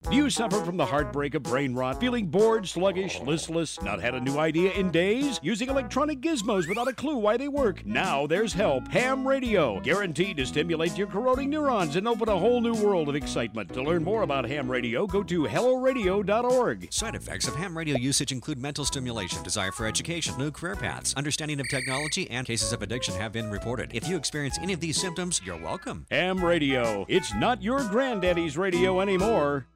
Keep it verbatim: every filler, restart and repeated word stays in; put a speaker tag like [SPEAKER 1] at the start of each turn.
[SPEAKER 1] Do you suffer from the heartbreak of brain rot, feeling bored, sluggish, listless, not had a new idea in days? Using electronic gizmos without a clue why they work? Now there's help. Ham Radio, guaranteed to stimulate your corroding neurons and open a whole new world of excitement. To learn more about Ham Radio, go to hello radio dot org.
[SPEAKER 2] Side effects of ham radio usage include mental stimulation, desire for education, new career paths, understanding of technology, and cases of addiction have been reported. If you experience any of these symptoms, you're welcome.
[SPEAKER 1] Ham Radio. It's not your granddaddy's radio anymore.